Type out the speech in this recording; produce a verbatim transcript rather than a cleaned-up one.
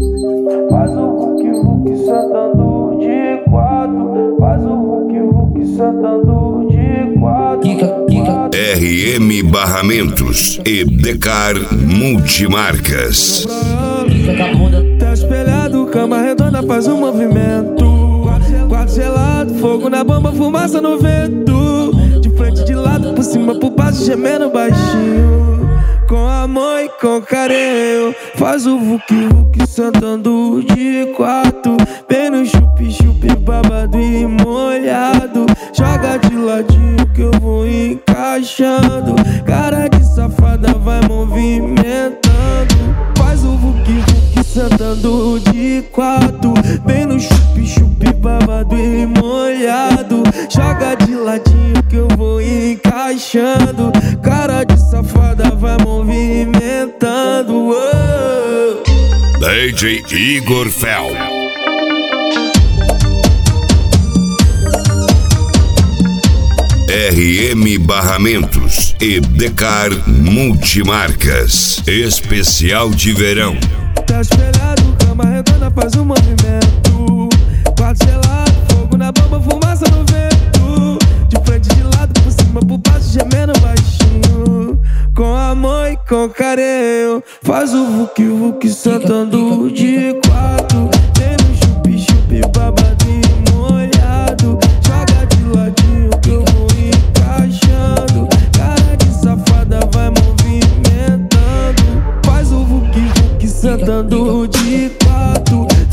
Faz o Hulk, Hulk sentando de quatro. Faz o Hulk, Hulk sentando de quatro. R M Barramentos e Decar Multimarcas. Tá espelhado, cama redonda faz um movimento. Quarto gelado, fogo na bomba, fumaça no vento. De frente, de lado, por cima, por baixo, gemendo baixinho. Com amor e com carinho. Faz o Hulk, Hulk sentando de quatro. Bem no chup-chup, babado e molhado. Joga de ladinho que eu vou encaixando. Cara de safada vai movimentando. Faz o Hulk, Hulk sentando de quatro. Bem no chup-chup, babado e molhado. Joga de ladinho que eu vou encaixando. Cara de safada vai movimentando. Oh. D J Igor Fel. R M Barramentos e Decar Multimarcas. Especial de verão. Tá espelhado, cama redonda faz um movimento. Quarto gelado, fogo na bomba, fumaça no vento. De frente, de lado, por cima, por baixo, gemendo baixinho. Com amor e com carinho. Faz o Hulk, Hulk sentando de quatro. Tem no chup-chup, babado e molhado. Joga de ladinho que eu vou encaixando. Cara de safada vai movimentando. Faz o Hulk, Hulk sentando de quatro.